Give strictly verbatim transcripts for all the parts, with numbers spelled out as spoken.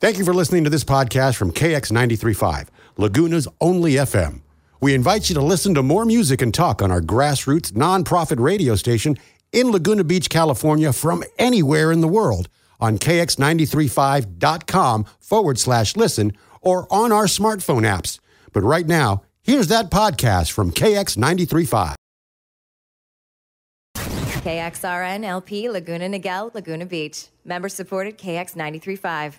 Thank you for listening to this podcast from K X ninety-three point five, Laguna's only F M. We invite you to listen to more music and talk on our grassroots nonprofit radio station in Laguna Beach, California, from anywhere in the world on K X ninety-three point five dot com forward slash listen or on our smartphone apps. But right now, here's that podcast from K X ninety-three point five. K X R N L P Laguna Niguel, Laguna Beach. Member supported K X ninety-three point five.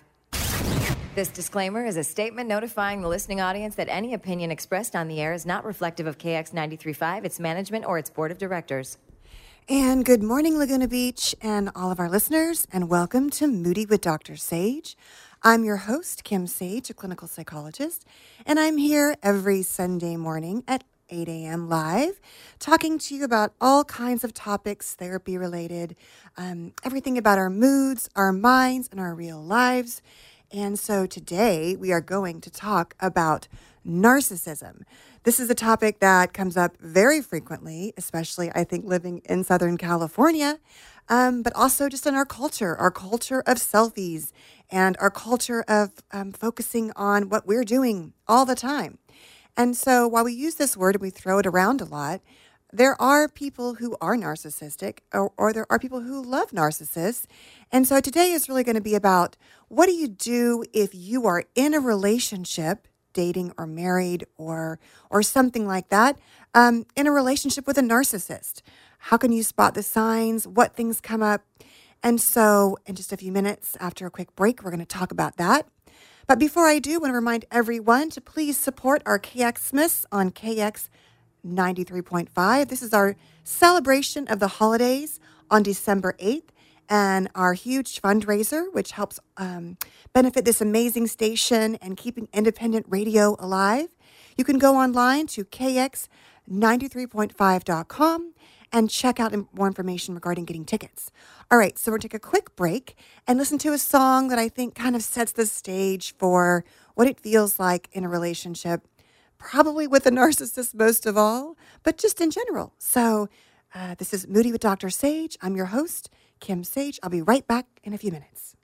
This disclaimer is a statement notifying the listening audience that any opinion expressed on the air is not reflective of K X ninety-three point five, its management, or its board of directors. And good morning, Laguna Beach, and all of our listeners, and welcome to Moody with Doctor Sage. I'm your host, Kim Sage, a clinical psychologist, and I'm here every Sunday morning at eight a.m. live, talking to you about all kinds of topics, therapy-related, um, everything about our moods, our minds, and our real lives. And so today we are going to talk about narcissism. This is a topic that comes up very frequently, especially, I think, living in Southern California, um, but also just in our culture, our culture of selfies and our culture of um, focusing on what we're doing all the time. And so while we use this word and we throw it around a lot, there are people who are narcissistic or, or there are people who love narcissists. And so today is really going to be about what do you do if you are in a relationship, dating or married or or something like that, um, in a relationship with a narcissist. How can you spot the signs? What things come up? And so in just a few minutes after a quick break, we're going to talk about that. But before I do, I want to remind everyone to please support our K X Smiths on K X ninety-three point five. This is our celebration of the holidays on December eighth and our huge fundraiser, which helps um, benefit this amazing station and keeping independent radio alive. You can go online to K X ninety-three point five dot com and check out more information regarding getting tickets. All right, so we're going to take a quick break and listen to a song that I think kind of sets the stage for what it feels like in a relationship, probably with a narcissist most of all, but just in general. So uh, this is Moody with Doctor Sage. I'm your host, Kim Sage. I'll be right back in a few minutes.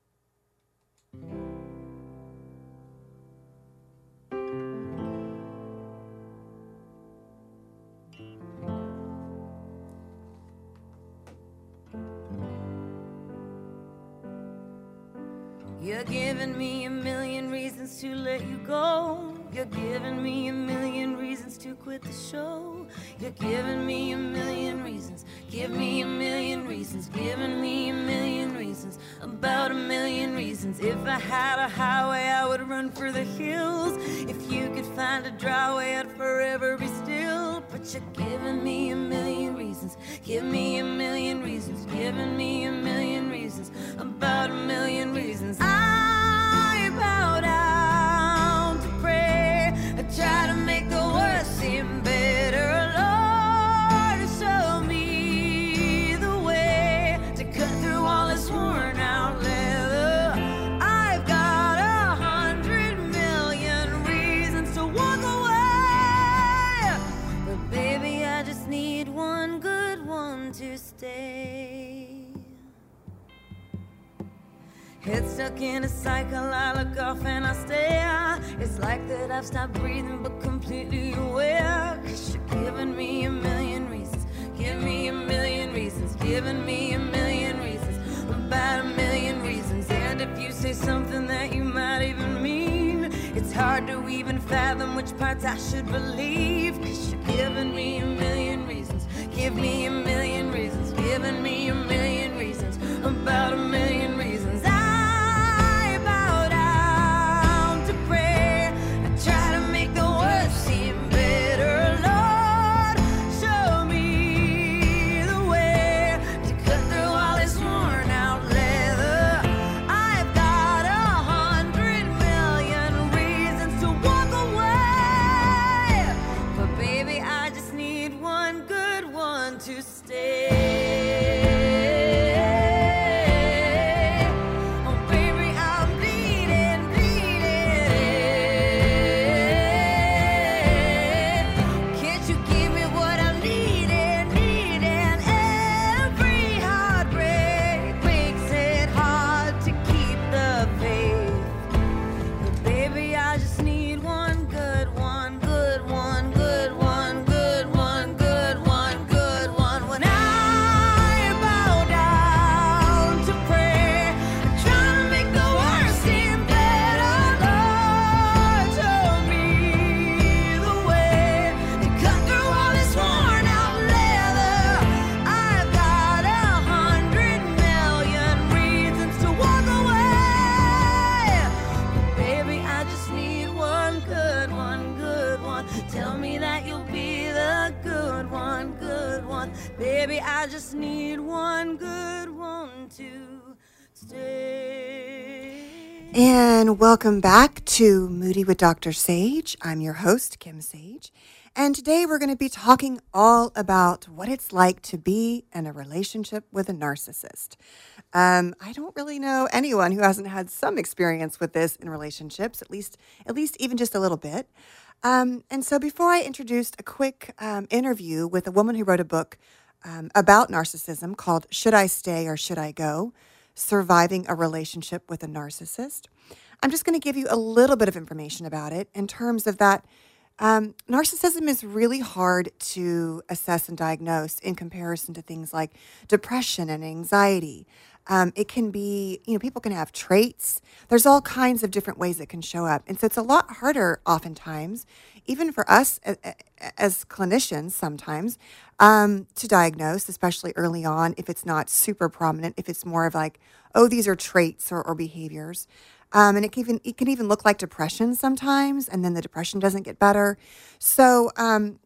You're giving me a million reasons to let you go. You're giving me a million reasons to quit the show. You're giving me a million reasons. Give me a million reasons. Giving me a million reasons. About a million reasons. If I had a highway, I would run for the hills. If you could find a dry way, I'd forever be still. But you're giving me a million reasons. Give me a million reasons. Giving me a million reasons. About a million reasons. I bow down to pray. I try to make the worst seem better. Lord, show me the way to cut through all this worn out leather. I've got a hundred million reasons to walk away, but baby, I just need one good one to stay. Head stuck in a cycle, I look off and I stare. It's like that I've stopped breathing but completely aware. Cause you're giving me a million reasons. Give me a million reasons. Giving me a million reasons. About a million reasons. And if you say something that you might even mean, it's hard to even fathom which parts I should believe. Cause you're giving me a million reasons. Give me a million reasons. Giving me a million reasons. About a million reasons. I to stay. I just need one good one to stay. And welcome back to Moody with Doctor Sage. I'm your host, Kim Sage. And today we're going to be talking all about what it's like to be in a relationship with a narcissist. Um, I don't really know anyone who hasn't had some experience with this in relationships, at least, at least even just a little bit. Um, and so before I introduced a quick um, interview with a woman who wrote a book um, about narcissism called Should I Stay or Should I Go? Surviving a Relationship with a Narcissist. I'm just going to give you a little bit of information about it in terms of that um, narcissism is really hard to assess and diagnose in comparison to things like depression and anxiety. Um, it can be, you know, people can have traits. There's all kinds of different ways it can show up. And so it's a lot harder oftentimes, even for us as, as clinicians sometimes, um, to diagnose, especially early on, if it's not super prominent, if it's more of like, oh, these are traits or, or behaviors. Um, and it can even it can even look like depression sometimes, and then the depression doesn't get better. So um,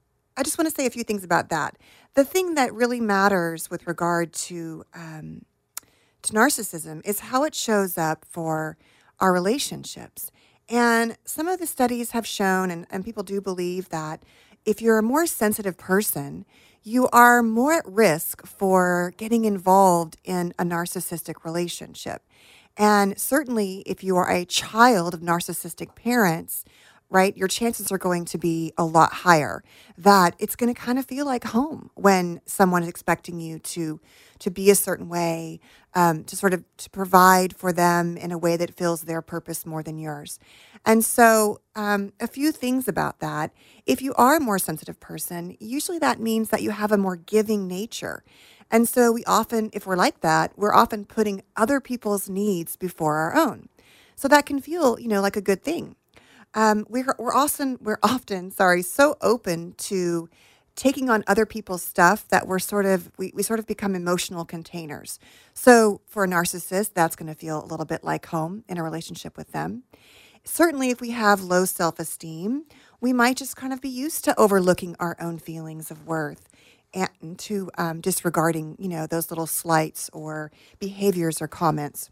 I just want to say a few things about that. The thing that really matters with regard to um, to narcissism is how it shows up for our relationships. And some of the studies have shown, and, and people do believe that if you're a more sensitive person, you are more at risk for getting involved in a narcissistic relationship. And certainly if you are a child of narcissistic parents, right, your chances are going to be a lot higher that it's going to kind of feel like home when someone is expecting you to to be a certain way, um, to sort of to provide for them in a way that fills their purpose more than yours. And so um, a few things about that. If you are a more sensitive person, usually that means that you have a more giving nature. And so we often, if we're like that, we're often putting other people's needs before our own. So that can feel, you know, like a good thing. Um, we're we're often we're often sorry so open to taking on other people's stuff that we're sort of we, we sort of become emotional containers. So for a narcissist, that's going to feel a little bit like home in a relationship with them. Certainly, if we have low self-esteem, we might just kind of be used to overlooking our own feelings of worth and to um, disregarding, you know, those little slights or behaviors or comments.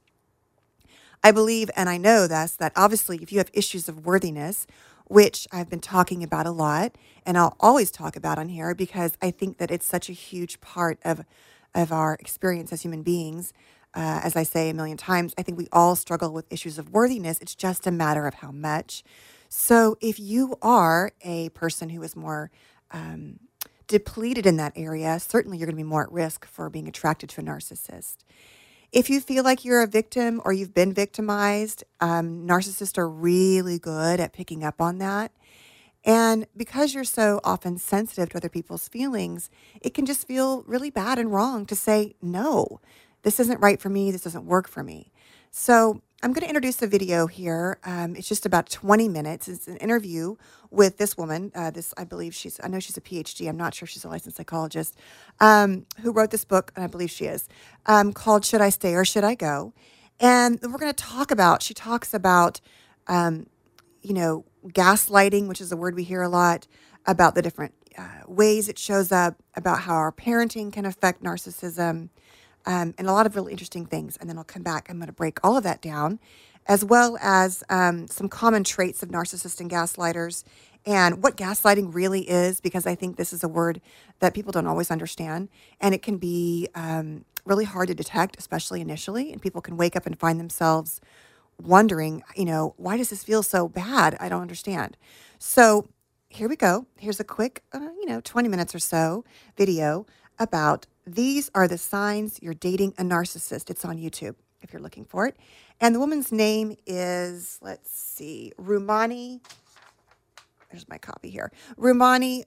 I believe, and I know this, that obviously if you have issues of worthiness, which I've been talking about a lot, and I'll always talk about on here because I think that it's such a huge part of, of our experience as human beings. Uh, as I say a million times, I think we all struggle with issues of worthiness. It's just a matter of how much. So if you are a person who is more um, depleted in that area, certainly you're going to be more at risk for being attracted to a narcissist. If you feel like you're a victim or you've been victimized, um, narcissists are really good at picking up on that. And because you're so often sensitive to other people's feelings, it can just feel really bad and wrong to say, no, this isn't right for me. This doesn't work for me. So I'm going to introduce a video here. Um, it's just about twenty minutes. It's an interview with this woman. Uh, this, I believe she's, I know she's a P H D. I'm not sure she's a licensed psychologist, um, who wrote this book, and I believe she is, um, called Should I Stay or Should I Go? And we're going to talk about, she talks about, um, you know, gaslighting, which is a word we hear a lot, about the different uh, ways it shows up, about how our parenting can affect narcissism, Um, and a lot of really interesting things. And then I'll come back. I'm going to break all of that down, as well as um, some common traits of narcissists and gaslighters and what gaslighting really is, because I think this is a word that people don't always understand. And it can be um, really hard to detect, especially initially. And people can wake up and find themselves wondering, you know, why does this feel so bad? I don't understand. So here we go. Here's a quick, uh, you know, twenty minutes or so video about these are the signs you're dating a narcissist. It's on YouTube if you're looking for it. And the woman's name is, let's see, Rumani. There's my copy here. Rumani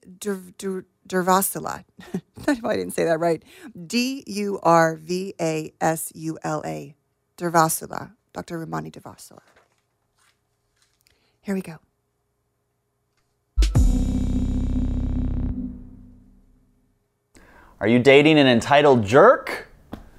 Durvasula. If I didn't say that right. D U R V A S U L A. Durvasula. Doctor Rumani Durvasula. Here we go. Are you dating an entitled jerk?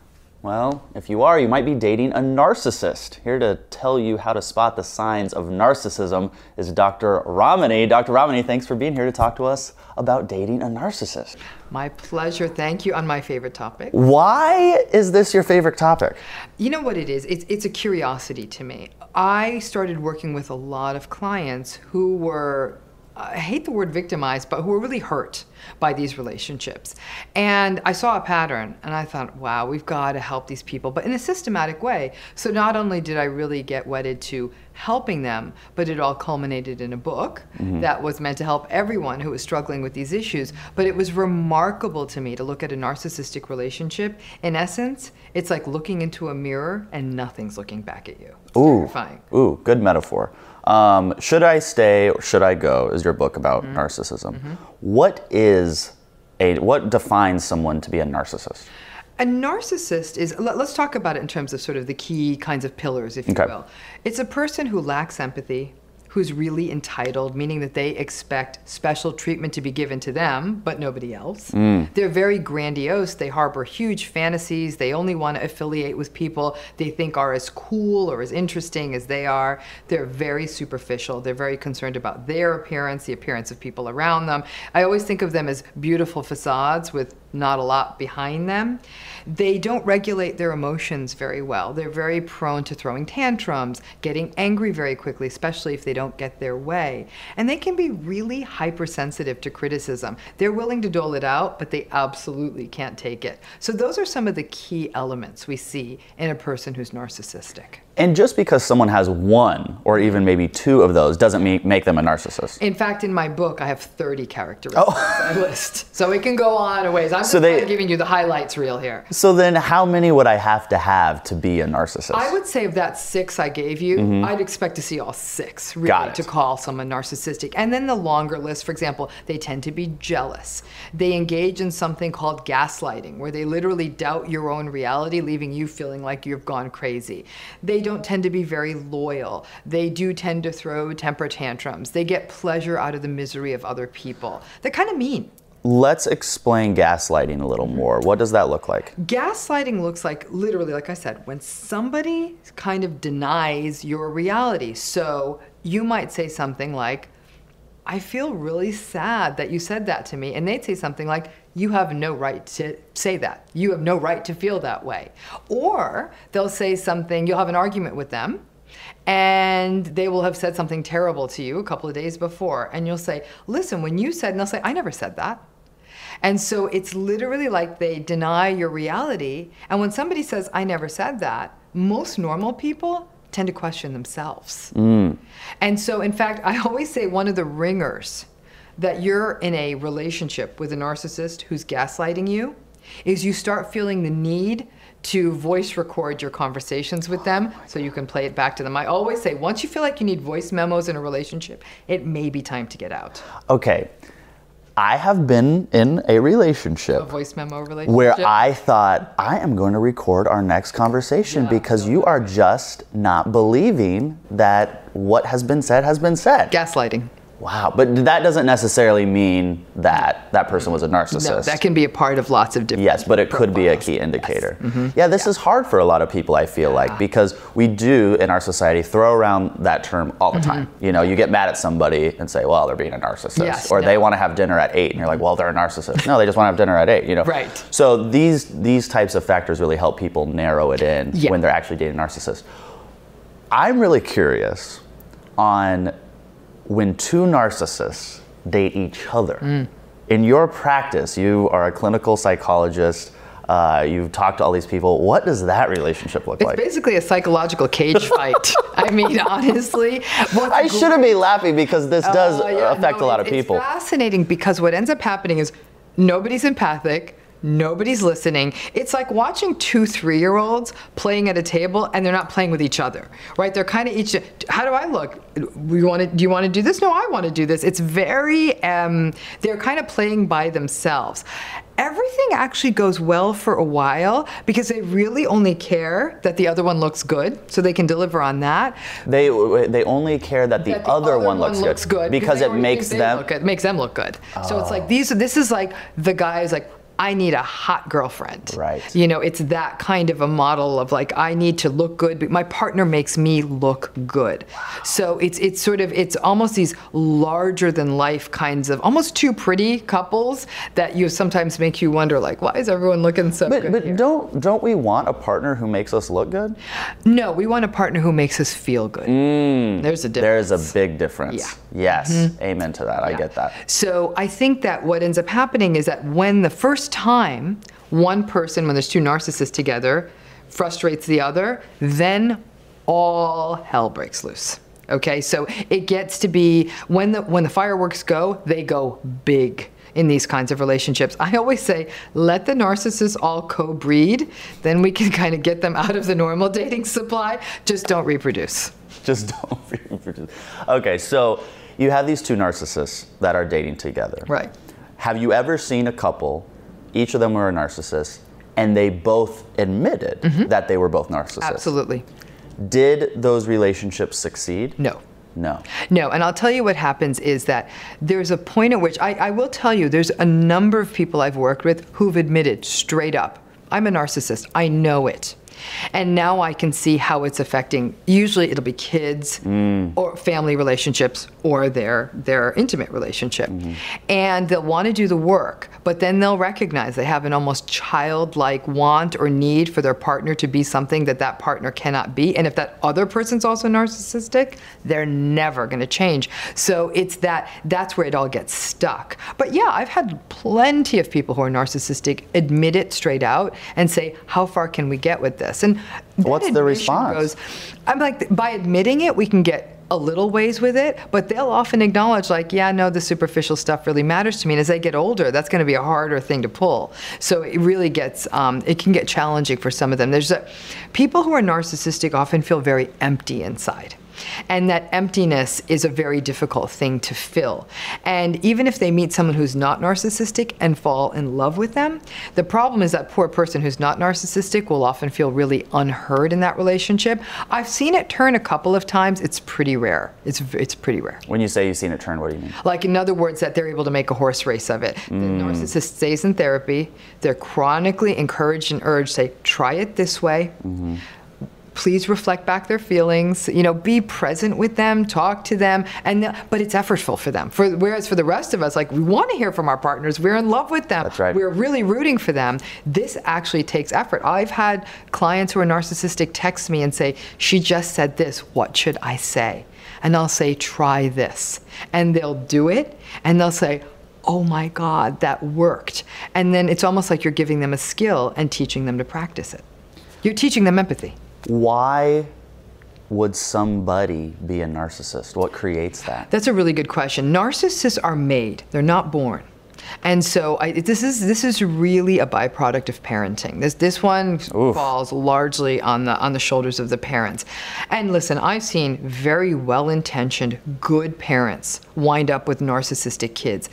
Well, if you are, you might be dating a narcissist. Here to tell you how to spot the signs of narcissism is Doctor Ramani. Doctor Ramani, thanks for being here to talk to us about dating a narcissist. My pleasure. Thank you on my favorite topic. Why is this your favorite topic? You know what it is? It's, it's a curiosity to me. I started working with a lot of clients who were, I hate the word victimized, but who were really hurt by these relationships. And I saw a pattern and I thought, wow, we've got to help these people, but in a systematic way. So not only did I really get wedded to helping them, but it all culminated in a book mm-hmm. that was meant to help everyone who was struggling with these issues. But it was remarkable to me to look at a narcissistic relationship. In essence, it's like looking into a mirror and nothing's looking back at you. It's ooh, terrifying. Ooh, good metaphor. Um, Should I Stay or Should I Go is your book about mm-hmm. narcissism. Mm-hmm. What is a, what defines someone to be a narcissist? A narcissist is, let, let's talk about it in terms of sort of the key kinds of pillars, if you okay. will. It's a person who lacks empathy, who's really entitled, meaning that they expect special treatment to be given to them, but nobody else. Mm. They're very grandiose. They harbor huge fantasies. They only want to affiliate with people they think are as cool or as interesting as they are. They're very superficial. They're very concerned about their appearance, the appearance of people around them. I always think of them as beautiful facades with not a lot behind them. They don't regulate their emotions very well. They're very prone to throwing tantrums, getting angry very quickly, especially if they don't get their way. And they can be really hypersensitive to criticism. They're willing to dole it out, but they absolutely can't take it. So those are some of the key elements we see in a person who's narcissistic. And just because someone has one or even maybe two of those doesn't mean, make them a narcissist. In fact, in my book, I have thirty characteristics oh. I list. So it can go on a ways. I'm so just they, kind of giving you the highlights reel here. So then how many would I have to have to be a narcissist? I would say of that six I gave you, mm-hmm. I'd expect to see all six, really, to call someone narcissistic. And then the longer list, for example, they tend to be jealous. They engage in something called gaslighting, where they literally doubt your own reality, leaving you feeling like you've gone crazy. They don't tend to be very loyal. They do tend to throw temper tantrums. They get pleasure out of the misery of other people. They're kind of mean. Let's explain gaslighting a little more. What does that look like? Gaslighting looks like, literally, like I said, when somebody kind of denies your reality. So you might say something like, I feel really sad that you said that to me. And they'd say something like, you have no right to say that. You have no right to feel that way. Or they'll say something, you'll have an argument with them, and they will have said something terrible to you a couple of days before. And you'll say, listen, when you said, and they'll say, I never said that. And so it's literally like they deny your reality. And when somebody says, I never said that, most normal people tend to question themselves. Mm. And so, in fact, I always say one of the ringers that you're in a relationship with a narcissist who's gaslighting you is you start feeling the need to voice record your conversations with them so you can play it back to them. I always say, once you feel like you need voice memos in a relationship, it may be time to get out. Okay. I have been in a relationship, a voice memo relationship, where I thought, I am going to record our next conversation yeah, because you are just not believing that what has been said has been said. Gaslighting. Wow, but that doesn't necessarily mean that that person was a narcissist. No, that can be a part of lots of different Yes, but it profiles. Could be a key indicator. Yes. Mm-hmm. Yeah, this yeah. is hard for a lot of people, I feel like, because we do, in our society, throw around that term all the mm-hmm. time. You know, you get mad at somebody and say, well, they're being a narcissist. Yes, or no. they want to have dinner at eight, and you're like, well, they're a narcissist. No, they just want to have dinner at eight, you know? Right. So these, these types of factors really help people narrow it in yeah. when they're actually dating a narcissist. I'm really curious on when two narcissists date each other. Mm. In your practice, you are a clinical psychologist, uh, you've talked to all these people. What does that relationship look it's like? It's basically a psychological cage fight. I mean, honestly. I shouldn't be laughing because this does uh, yeah, affect no, a lot of it's people. It's fascinating because what ends up happening is nobody's empathic. Nobody's listening. It's like watching two three-year-olds playing at a table and they're not playing with each other, right? They're kind of each, how do I look? We want to, do you want to do this? No, I want to do this. It's very, um, they're kind of playing by themselves. Everything actually goes well for a while because they really only care that the other one looks good, so they can deliver on that. They they only care that the, that the other, other one, one looks, looks good, good because it makes them look good. It makes them look good. Oh. So it's like these. This is like the guy is like, I need a hot girlfriend. Right. You know, it's that kind of a model of like, I need to look good, but my partner makes me look good. Wow. So it's it's sort of, it's almost these larger than life kinds of, almost too pretty couples that you sometimes make you wonder, like, why is everyone looking so but, good But here? don't don't we want a partner who makes us look good? No, we want a partner who makes us feel good. Mm, There's a difference. There's a big difference. Yeah. Yes. Mm-hmm. Amen to that. I Yeah. get that. So I think that what ends up happening is that when the first time one person, when there's two narcissists together, frustrates the other, then all hell breaks loose. Okay, so it gets to be when the when the fireworks go, they go big in these kinds of relationships. I always say, let the narcissists all co-breed, then we can kind of get them out of the normal dating supply. Just don't reproduce. Just don't reproduce. Okay, so you have these two narcissists that are dating together. Right. Have you ever seen a couple, each of them were a narcissist, and they both admitted mm-hmm. that they were both narcissists? Absolutely. Did those relationships succeed? No. No. No, and I'll tell you what happens is that there's a point at which, I, I will tell you, there's a number of people I've worked with who've admitted straight up, I'm a narcissist, I know it. And now I can see how it's affecting, usually it'll be kids mm. or family relationships or their their intimate relationship. Mm-hmm. And they'll want to do the work, but then they'll recognize they have an almost childlike want or need for their partner to be something that that partner cannot be. And if that other person's also narcissistic, they're never going to change. So it's that, that's where it all gets stuck. But yeah, I've had plenty of people who are narcissistic admit it straight out and say, how far can we get with this? And what's the response? Goes, I'm like, by admitting it, we can get a little ways with it, but they'll often acknowledge like, yeah, no, the superficial stuff really matters to me. And as they get older, that's going to be a harder thing to pull. So it really gets, um, it can get challenging for some of them. There's a, people who are narcissistic often feel very empty inside. And that emptiness is a very difficult thing to fill. And even if they meet someone who's not narcissistic and fall in love with them, the problem is that poor person who's not narcissistic will often feel really unheard in that relationship. I've seen it turn a couple of times. It's pretty rare. It's it's pretty rare. When you say you've seen it turn, what do you mean? Like, in other words, that they're able to make a horse race of it. Mm. The narcissist stays in therapy. They're chronically encouraged and urged, say, try it this way. Mm-hmm. Please reflect back their feelings, you know, be present with them, talk to them, and but it's effortful for them. For, whereas for the rest of us, like, we want to hear from our partners, we're in love with them, That's right. We're really rooting for them. This actually takes effort. I've had clients who are narcissistic text me and say, she just said this, what should I say? And I'll say, try this. And they'll do it, and they'll say, oh my God, that worked. And then it's almost like you're giving them a skill and teaching them to practice it. You're teaching them empathy. Why would somebody be a narcissist? What creates that? That's a really good question. Narcissists are made. They're not born. And so I, this is this is really a byproduct of parenting. This this one Oof. falls largely on the on the shoulders of the parents. And listen, I've seen very well-intentioned, good parents wind up with narcissistic kids.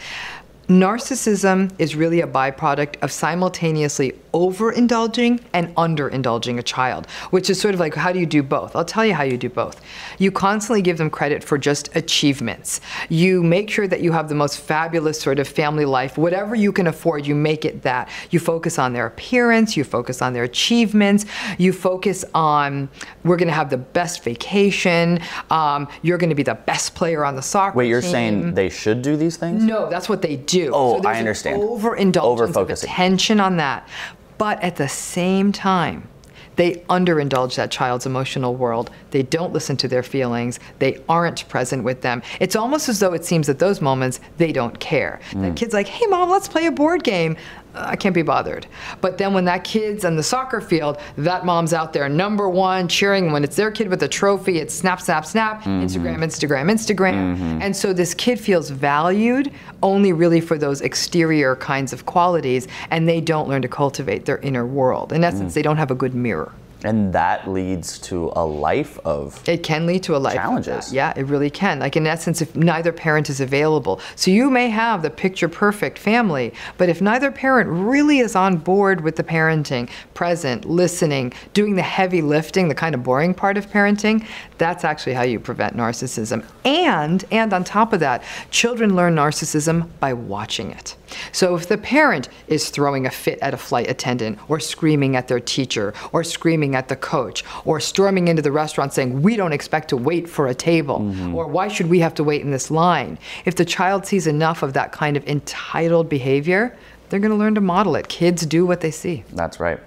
Narcissism is really a byproduct of simultaneously overindulging and underindulging a child, which is sort of like, how do you do both? I'll tell you how you do both. You constantly give them credit for just achievements. You make sure that you have the most fabulous sort of family life. Whatever you can afford, you make it that. You focus on their appearance, you focus on their achievements, you focus on, we're gonna have the best vacation, um, you're gonna be the best player on the soccer Wait, you're team. saying they should do these things? No, that's what they do. Oh, so there's I understand. An overindulgence, of Overfocusing. attention on that. But at the same time, they underindulge that child's emotional world. They don't listen to their feelings. They aren't present with them. It's almost as though it seems at those moments they don't care. Mm. That kid's like, hey, Mom, let's play a board game. Uh, I can't be bothered. But then when that kid's on the soccer field, that mom's out there, number one, cheering. When it's their kid with a trophy, it's snap, snap, snap, mm-hmm. Instagram, Instagram, Instagram. Mm-hmm. And so this kid feels valued only really for those exterior kinds of qualities, and they don't learn to cultivate their inner world. In essence, mm. they don't have a good mirror. And that leads to a life of It can lead to a life challenges. Of that. Yeah, it really can. Like, in essence, if neither parent is available. So you may have the picture perfect family, but if neither parent really is on board with the parenting, present, listening, doing the heavy lifting, the kind of boring part of parenting, that's actually how you prevent narcissism. And, and on top of that, children learn narcissism by watching it. So if the parent is throwing a fit at a flight attendant, or screaming at their teacher, or screaming at the coach, or storming into the restaurant saying, we don't expect to wait for a table, mm-hmm. or why should we have to wait in this line? If the child sees enough of that kind of entitled behavior, they're going to learn to model it. Kids do what they see. That's right.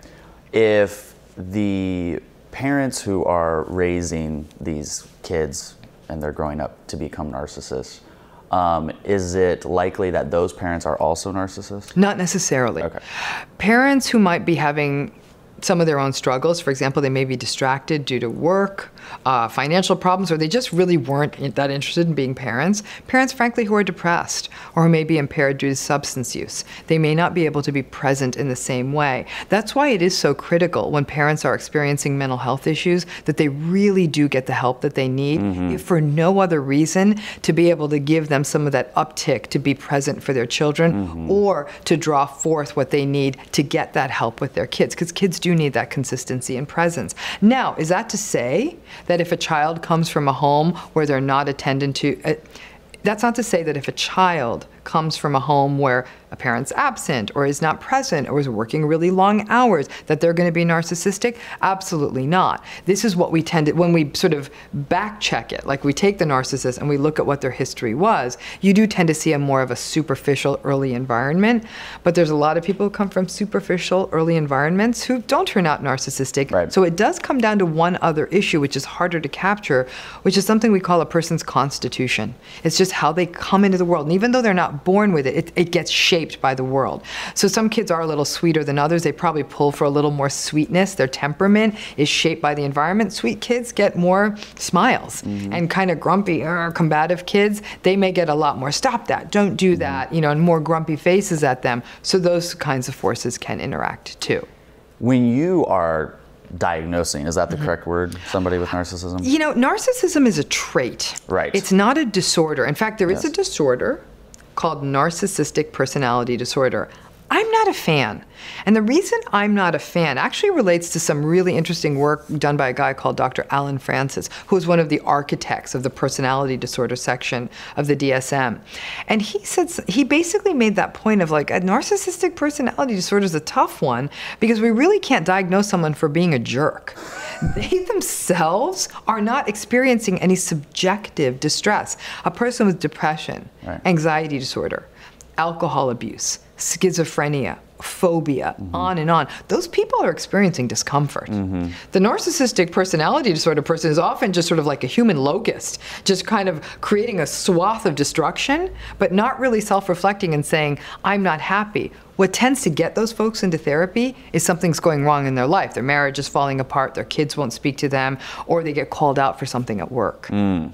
If the parents who are raising these kids and they're growing up to become narcissists, um, is it likely that those parents are also narcissists? Not necessarily. Okay. Parents who might be having some of their own struggles, for example, they may be distracted due to work, uh, financial problems, or they just really weren't that interested in being parents. Parents, frankly, who are depressed or who may be impaired due to substance use. They may not be able to be present in the same way. That's why it is so critical when parents are experiencing mental health issues that they really do get the help that they need, mm-hmm. if for no other reason, to be able to give them some of that uptick to be present for their children, mm-hmm. or to draw forth what they need to get that help with their kids, because kids do need that consistency and presence. Now, is that to say that if a child comes from a home where they're not attended to, uh, that's not to say that if a child comes from a home where a parent's absent or is not present or is working really long hours, that they're going to be narcissistic? Absolutely not. This is what we tend to, when we sort of back check it, like we take the narcissist and we look at what their history was, you do tend to see a more of a superficial early environment, but there's a lot of people who come from superficial early environments who don't turn out narcissistic. Right. So it does come down to one other issue, which is harder to capture, which is something we call a person's constitution. It's just how they come into the world. And even though they're not born with it, it, it gets shaped by the world. So some kids are a little sweeter than others. They probably pull for a little more sweetness. Their temperament is shaped by the environment. Sweet kids get more smiles, mm-hmm. and kind of grumpy or combative kids, they may get a lot more stop that, don't do that, mm-hmm. you know, and more grumpy faces at them. So those kinds of forces can interact too. When you are diagnosing, is that the mm-hmm. correct word, somebody with narcissism? You know, narcissism is a trait. Right. It's not a disorder. In fact, there is Yes. a disorder called narcissistic personality disorder. I'm not a fan. And the reason I'm not a fan actually relates to some really interesting work done by a guy called Doctor Alan Francis, who is one of the architects of the personality disorder section of the D S M. And he said, he basically made that point of like, a narcissistic personality disorder is a tough one because we really can't diagnose someone for being a jerk. They themselves are not experiencing any subjective distress. A person with depression, right. anxiety disorder, alcohol abuse, schizophrenia, phobia, mm-hmm. on and on. Those people are experiencing discomfort. Mm-hmm. The narcissistic personality disorder person is often just sort of like a human locust, just kind of creating a swath of destruction, but not really self-reflecting and saying, I'm not happy. What tends to get those folks into therapy is something's going wrong in their life. Their marriage is falling apart, their kids won't speak to them, or they get called out for something at work. Mm.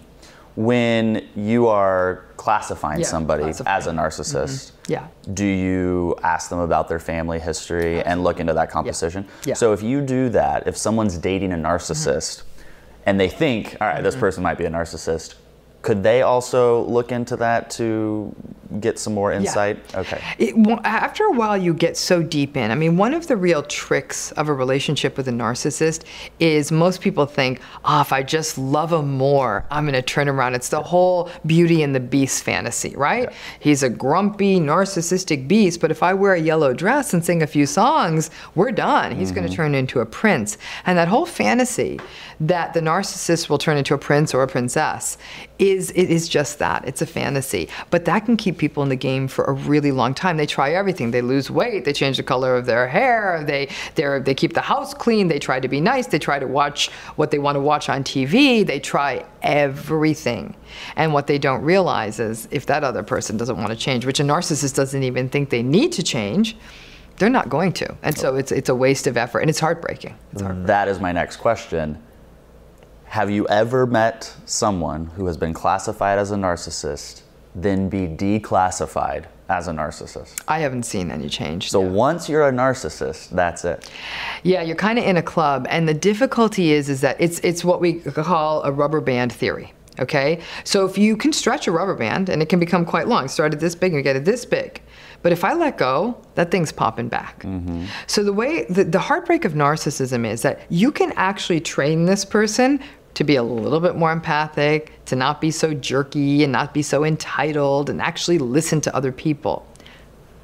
When you are classifying Yeah, somebody classifying. as a narcissist, Mm-hmm. Yeah. do you ask them about their family history and look into that composition? Yeah. So if you do that, if someone's dating a narcissist mm-hmm. and they think, all right, mm-hmm. this person might be a narcissist, could they also look into that to get some more insight? Yeah. Okay. It, after a while, you get so deep in. I mean, one of the real tricks of a relationship with a narcissist is most people think, oh, if I just love him more, I'm going to turn around. It's the whole Beauty and the Beast fantasy, right? Yeah. He's a grumpy, narcissistic beast, but if I wear a yellow dress and sing a few songs, we're done. He's mm-hmm. going to turn into a prince. And that whole fantasy that the narcissist will turn into a prince or a princess is it is just that. It's a fantasy. But that can keep people in the game for a really long time. They try everything. They lose weight. They change the color of their hair. They they they keep the house clean. They try to be nice. They try to watch what they want to watch on T V. They try everything. And what they don't realize is if that other person doesn't want to change, which a narcissist doesn't even think they need to change, they're not going to. And so it's it's a waste of effort. And it's heartbreaking. It's heartbreaking. That is my next question. Have you ever met someone who has been classified as a narcissist, then be declassified as a narcissist? I haven't seen any change. So no. once you're a narcissist, that's it. Yeah, you're kind of in a club, and the difficulty is is that it's it's what we call a rubber band theory. Okay, so if you can stretch a rubber band, and it can become quite long, start at this big and you get it this big. But if I let go, that thing's popping back. Mm-hmm. So the way the, the heartbreak of narcissism is that you can actually train this person to be a little bit more empathic, to not be so jerky and not be so entitled and actually listen to other people.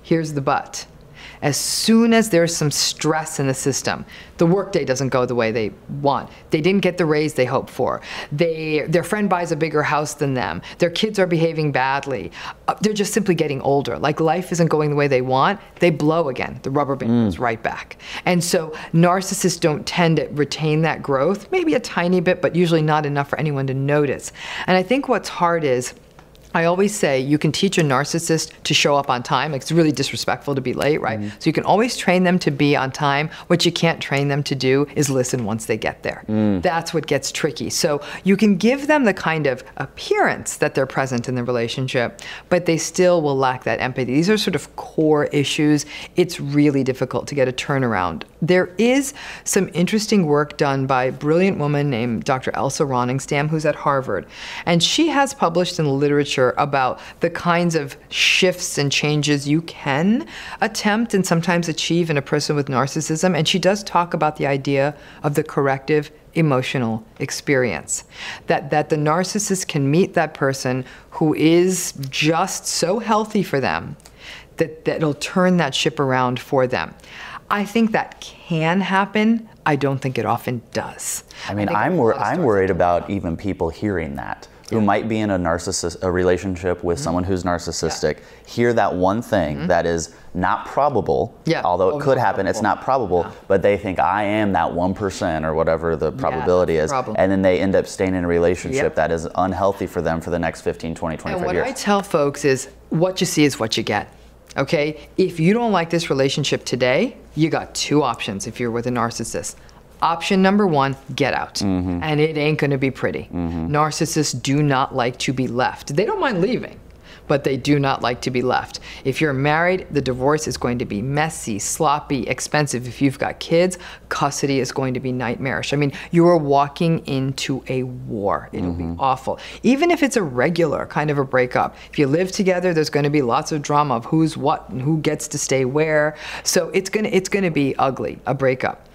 Here's the but. As soon as there's some stress in the system, the workday doesn't go the way they want. They didn't get the raise they hoped for. They, their friend buys a bigger house than them. Their kids are behaving badly. Uh, they're just simply getting older. Like life isn't going the way they want. They blow again. The rubber band goes right back. And so narcissists don't tend to retain that growth, maybe a tiny bit, but usually not enough for anyone to notice. And I think what's hard is, I always say you can teach a narcissist to show up on time. Like, it's really disrespectful to be late, right? Mm-hmm. So you can always train them to be on time. What you can't train them to do is listen once they get there. Mm. That's what gets tricky. So you can give them the kind of appearance that they're present in the relationship, but they still will lack that empathy. These are sort of core issues. It's really difficult to get a turnaround. There is some interesting work done by a brilliant woman named Doctor Elsa Roningstam, who's at Harvard. And she has published in the literature about the kinds of shifts and changes you can attempt and sometimes achieve in a person with narcissism. And she does talk about the idea of the corrective emotional experience. That, that the narcissist can meet that person who is just so healthy for them that, that it'll turn that ship around for them. I think that can happen. I don't think it often does. I mean, I I'm, wor- I'm worried about even people hearing that, who yeah. might be in a narcissist a relationship with mm-hmm. someone who's narcissistic, yeah. hear that one thing mm-hmm. that is not probable, yeah. although it oh, could happen, probable. It's not probable, yeah. but they think I am that one percent or whatever the probability yeah, is, problem. And then they end up staying in a relationship yep. that is unhealthy for them for the next fifteen, twenty, twenty-five and what years. I tell folks is, what you see is what you get. Okay, if you don't like this relationship today, you got two options if you're with a narcissist. Option number one, get out. Mm-hmm. And it ain't gonna be pretty. Mm-hmm. Narcissists do not like to be left. They don't mind leaving, but they do not like to be left. If you're married, the divorce is going to be messy, sloppy, expensive. If you've got kids, custody is going to be nightmarish. I mean, you are walking into a war. It'll mm-hmm. be awful. Even if it's a regular kind of a breakup. If you live together, there's going to be lots of drama of who's what and who gets to stay where. So it's gonna it's gonna be ugly, a breakup.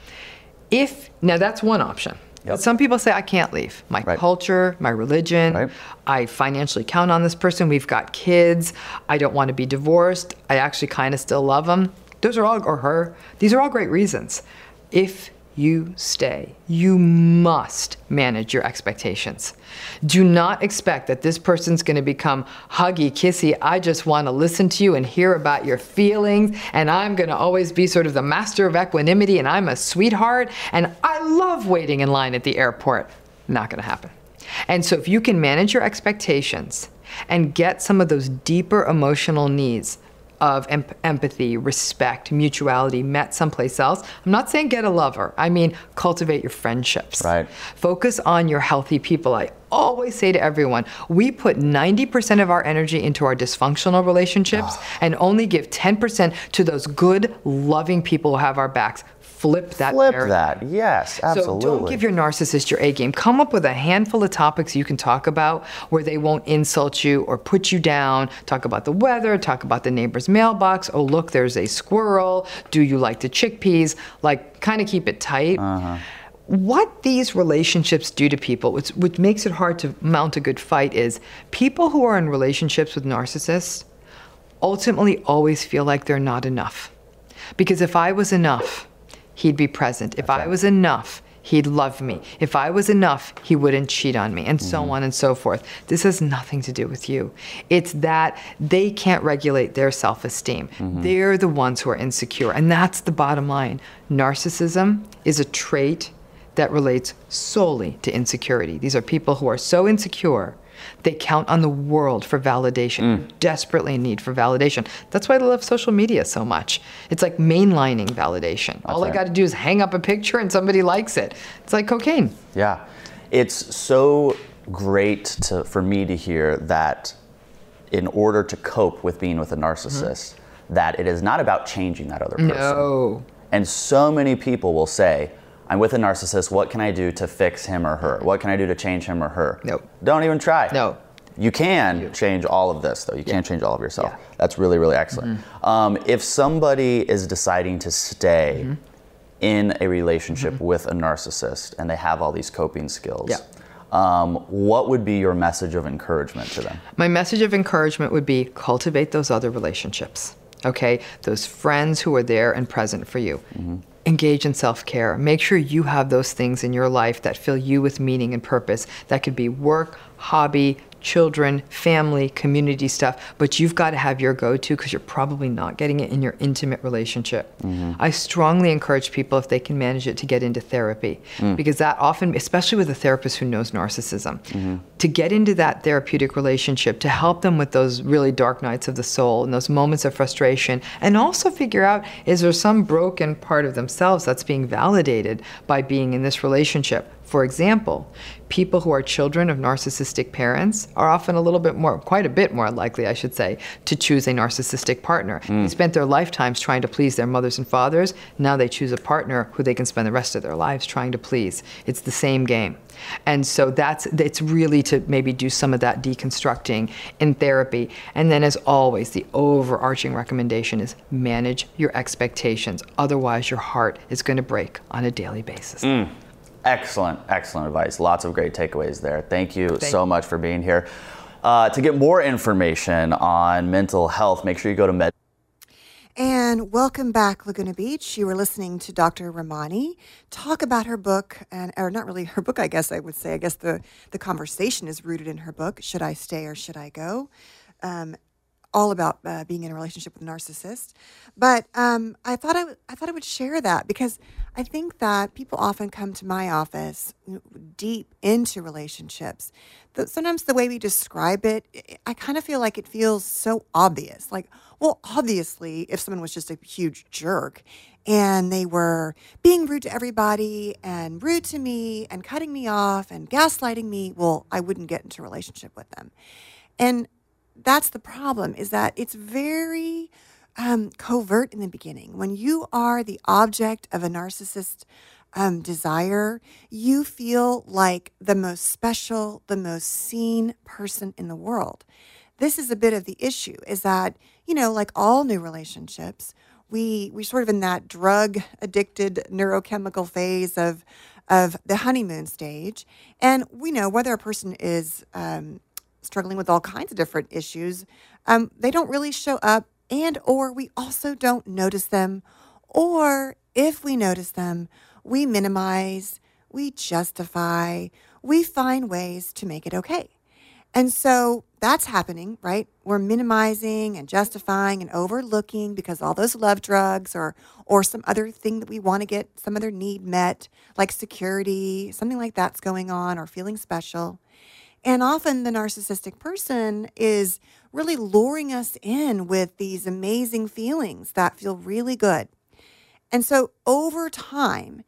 If now that's one option. Yep. Some people say, I can't leave. My right. culture, my religion, right. I financially count on this person. We've got kids. I don't want to be divorced. I actually kind of still love them. Those are all, or her. These are all great reasons. If you stay, you must manage your expectations. Do not expect that this person's going to become huggy, kissy. I just want to listen to you and hear about your feelings, and I'm going to always be sort of the master of equanimity, and I'm a sweetheart, and I love waiting in line at the airport. Not going to happen. And so if you can manage your expectations and get some of those deeper emotional needs of em- empathy, respect, mutuality met someplace else. I'm not saying get a lover. I mean, cultivate your friendships. Right. Focus on your healthy people. I always say to everyone, we put ninety percent of our energy into our dysfunctional relationships oh. and only give ten percent to those good, loving people who have our backs. Flip that. Flip narrative. that, yes, absolutely. So don't give your narcissist your A game. Come up with a handful of topics you can talk about where they won't insult you or put you down. Talk about the weather, talk about the neighbor's mailbox. Oh, look, there's a squirrel. Do you like the chickpeas? Like, kind of keep it tight. Uh-huh. What these relationships do to people, which, which makes it hard to mount a good fight, is people who are in relationships with narcissists ultimately always feel like they're not enough. Because if I was enough, he'd be present. If I was enough, he'd love me. If I was enough, he wouldn't cheat on me, and mm-hmm. so on and so forth. This has nothing to do with you. It's that they can't regulate their self-esteem. Mm-hmm. They're the ones who are insecure, and that's the bottom line. Narcissism is a trait that relates solely to insecurity. These are people who are so insecure they count on the world for validation, mm. desperately in need for validation. That's why they love social media so much. It's like mainlining validation. That's All right. I got to do is hang up a picture and somebody likes it. It's like cocaine. Yeah. It's so great to, for me to hear that in order to cope with being with a narcissist, mm-hmm. that it is not about changing that other person. No. And so many people will say, I'm with a narcissist, what can I do to fix him or her? What can I do to change him or her? Nope. Don't even try. No. You can you. change all of this, though. You yeah. can't change all of yourself. Yeah. That's really, really excellent. Mm-hmm. Um, if somebody is deciding to stay mm-hmm. in a relationship mm-hmm. with a narcissist and they have all these coping skills, yeah. um, what would be your message of encouragement to them? My message of encouragement would be cultivate those other relationships. okay? Those friends who are there and present for you. Mm-hmm. Engage in self-care. Make sure you have those things in your life that fill you with meaning and purpose. That could be work, hobby, children, family, community stuff, but you've got to have your go-to because you're probably not getting it in your intimate relationship. Mm-hmm. I strongly encourage people, if they can manage it, to get into therapy mm. because that often, especially with a therapist who knows narcissism, mm-hmm. to get into that therapeutic relationship, to help them with those really dark nights of the soul and those moments of frustration, and also figure out, is there some broken part of themselves that's being validated by being in this relationship? For example, people who are children of narcissistic parents are often a little bit more, quite a bit more likely, I should say, to choose a narcissistic partner. Mm. They spent their lifetimes trying to please their mothers and fathers. Now they choose a partner who they can spend the rest of their lives trying to please. It's the same game. And so that's, it's really to maybe do some of that deconstructing in therapy. And then, as always, the overarching recommendation is manage your expectations. Otherwise, your heart is going to break on a daily basis. Mm. Excellent, excellent advice. Lots of great takeaways there. Thank you Thank so you. much for being here. Uh, to get more information on mental health, make sure you go to Med. And welcome back, Laguna Beach. You were listening to Doctor Ramani talk about her book, and or not really her book, I guess I would say. I guess the, the conversation is rooted in her book, Should I Stay or Should I Go? Um, all about uh, being in a relationship with a narcissist. But um, I thought I, w- I thought I would share that because I think that people often come to my office deep into relationships. The, sometimes the way we describe it, I kind of feel like it feels so obvious. Like, well, obviously, if someone was just a huge jerk and they were being rude to everybody and rude to me and cutting me off and gaslighting me, well, I wouldn't get into a relationship with them. And that's the problem, is that it's very um, covert in the beginning. When you are the object of a narcissist um, desire, you feel like the most special, the most seen person in the world. This is a bit of the issue, is that, you know, like all new relationships, we we sort of in that drug-addicted neurochemical phase of of the honeymoon stage. And we know whether a person is um, struggling with all kinds of different issues, um, they don't really show up, and or we also don't notice them, or if we notice them, we minimize, we justify, we find ways to make it okay. And so that's happening, right? We're minimizing and justifying and overlooking because all those love drugs or or some other thing that we want to get, some other need met, like security, something like that's going on, or feeling special. And often the narcissistic person is really luring us in with these amazing feelings that feel really good. And so over time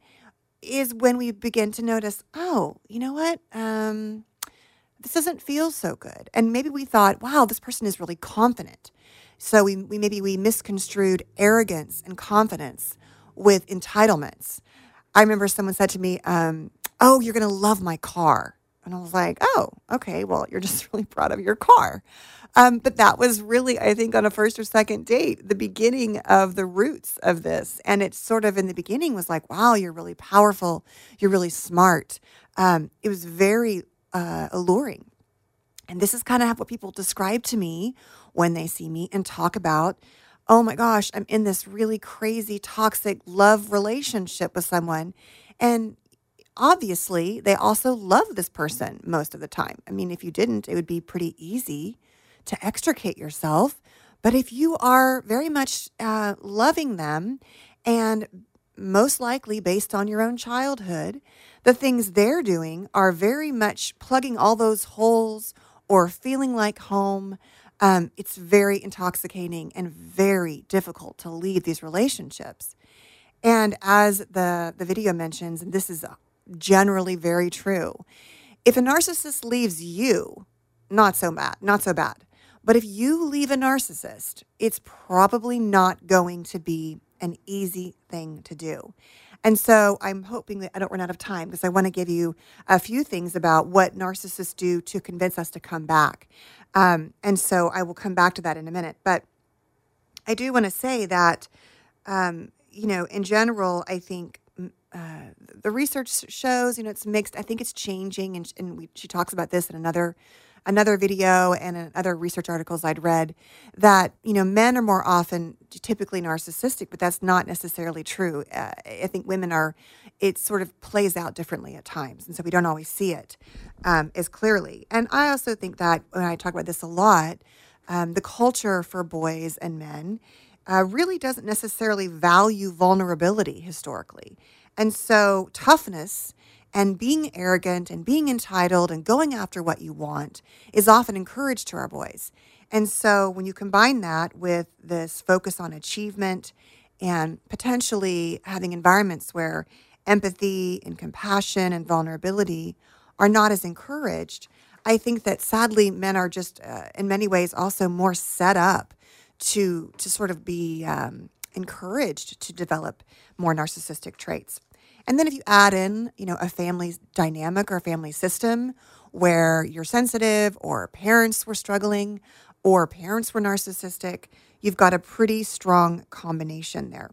is when we begin to notice, oh, you know what? Um, this doesn't feel so good. And maybe we thought, wow, this person is really confident. So we, we maybe we misconstrued arrogance and confidence with entitlements. I remember someone said to me, um, oh, you're going to love my car. And I was like, oh, okay, well, you're just really proud of your car. Um, but that was really, I think, on a first or second date, the beginning of the roots of this. And it sort of in the beginning was like, wow, you're really powerful. You're really smart. Um, it was very uh, alluring. And this is kind of what people describe to me when they see me and talk about, oh my gosh, I'm in this really crazy, toxic love relationship with someone. And obviously, they also love this person most of the time. I mean, if you didn't, it would be pretty easy to extricate yourself. But if you are very much uh, loving them, and most likely based on your own childhood, the things they're doing are very much plugging all those holes or feeling like home. Um, it's very intoxicating and very difficult to leave these relationships. And as the, the video mentions, and this is generally very true, if a narcissist leaves you, not so bad, not so bad. But if you leave a narcissist, it's probably not going to be an easy thing to do. And so I'm hoping that I don't run out of time, because I want to give you a few things about what narcissists do to convince us to come back. Um, and so I will come back to that in a minute. But I do want to say that, um, you know, in general, I think uh, the research shows, you know, it's mixed. I think it's changing. And, and we, she talks about this in another another video and in other research articles I'd read that, you know, men are more often typically narcissistic, but that's not necessarily true. Uh, I think women are, it sort of plays out differently at times. And so we don't always see it um, as clearly. And I also think that when I talk about this a lot, um, the culture for boys and men uh, really doesn't necessarily value vulnerability historically. And so toughness and being arrogant and being entitled and going after what you want is often encouraged to our boys. And so when you combine that with this focus on achievement and potentially having environments where empathy and compassion and vulnerability are not as encouraged, I think that sadly men are just uh, in many ways also more set up to to sort of be um, encouraged to develop more narcissistic traits. And then if you add in, you know, a family dynamic or a family system where you're sensitive or parents were struggling or parents were narcissistic, you've got a pretty strong combination there.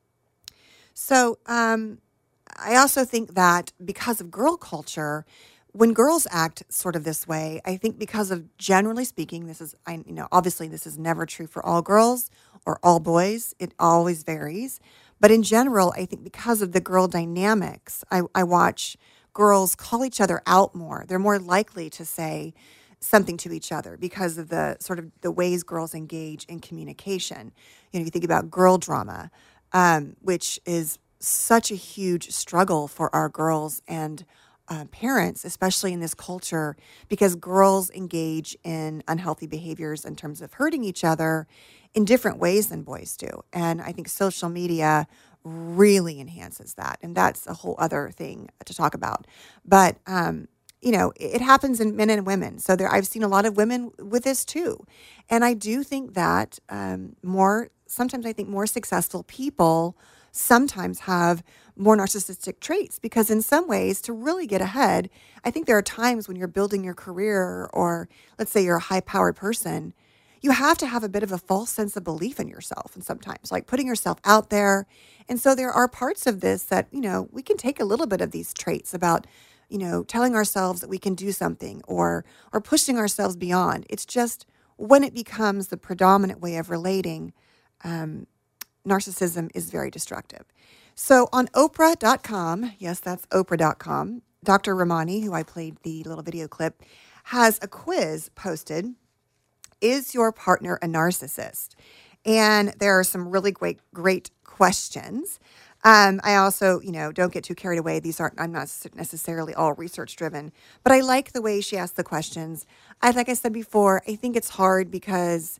So um, I also think that because of girl culture, when girls act sort of this way, I think because of, generally speaking, this is, I you know, obviously this is never true for all girls or all boys. It always varies. But in general, I think because of the girl dynamics, I, I watch girls call each other out more. They're more likely to say something to each other because of the sort of the ways girls engage in communication. You know, you think about girl drama, um, which is such a huge struggle for our girls and uh, parents, especially in this culture, because girls engage in unhealthy behaviors in terms of hurting each other in different ways than boys do. And I think social media really enhances that. And that's a whole other thing to talk about. But, um, you know, it happens in men and women. So there, I've seen a lot of women with this too. And I do think that um, more, sometimes I think more successful people sometimes have more narcissistic traits because in some ways to really get ahead, I think there are times when you're building your career or let's say you're a high-powered person, you have to have a bit of a false sense of belief in yourself. And sometimes like putting yourself out there. And so there are parts of this that, you know, we can take a little bit of these traits about, you know, telling ourselves that we can do something or, or pushing ourselves beyond. It's just when it becomes the predominant way of relating, um, narcissism is very destructive. So on Oprah dot com, yes, that's Oprah dot com, Doctor Ramani, who I played the little video clip, has a quiz posted. Is your partner a narcissist? And there are some really great, great questions. Um, I also, you know, don't get too carried away. These aren't, I'm not necessarily all research driven, but I like the way she asked the questions. I, like I said before, I think it's hard because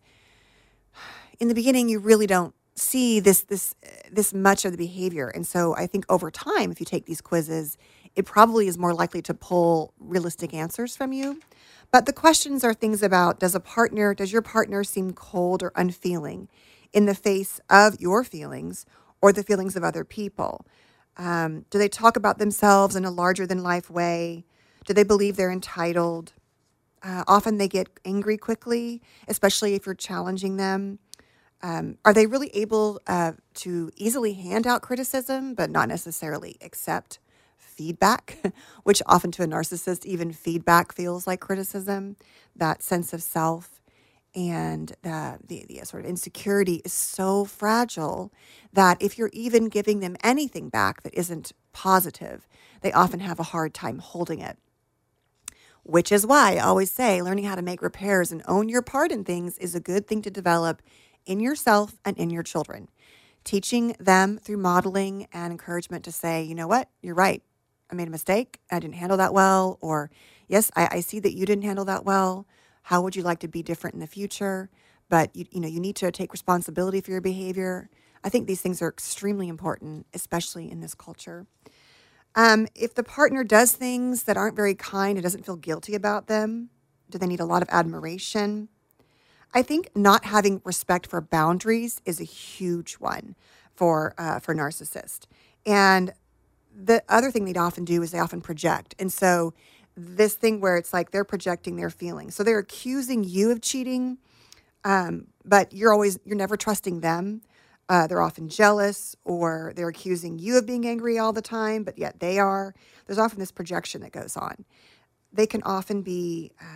in the beginning, you really don't see this, this, this much of the behavior. And so I think over time, if you take these quizzes, it probably is more likely to pull realistic answers from you. But the questions are things about, does a partner, does your partner seem cold or unfeeling in the face of your feelings or the feelings of other people? Um, do they talk about themselves in a larger than life way? Do they believe they're entitled? Uh, often they get angry quickly, especially if you're challenging them. Um, are they really able uh, to easily hand out criticism, but not necessarily accept feedback, which often to a narcissist, even feedback feels like criticism? That sense of self and uh, the, the sort of insecurity is so fragile that if you're even giving them anything back that isn't positive, they often have a hard time holding it. Which is why I always say learning how to make repairs and own your part in things is a good thing to develop in yourself and in your children. Teaching them through modeling and encouragement to say, you know what, you're right. I made a mistake. I didn't handle that well. Or, yes, I, I see that you didn't handle that well. How would you like to be different in the future? But, you, you know, you need to take responsibility for your behavior. I think these things are extremely important, especially in this culture. Um, if the partner does things that aren't very kind and doesn't feel guilty about them, do they need a lot of admiration? I think not having respect for boundaries is a huge one for uh, for narcissists. And the other thing they'd often do is they often project. And so this thing where it's like they're projecting their feelings. So they're accusing you of cheating, um, but you're always, you're never trusting them. Uh, they're often jealous, or they're accusing you of being angry all the time, but yet they are. There's often this projection that goes on. They can often be uh,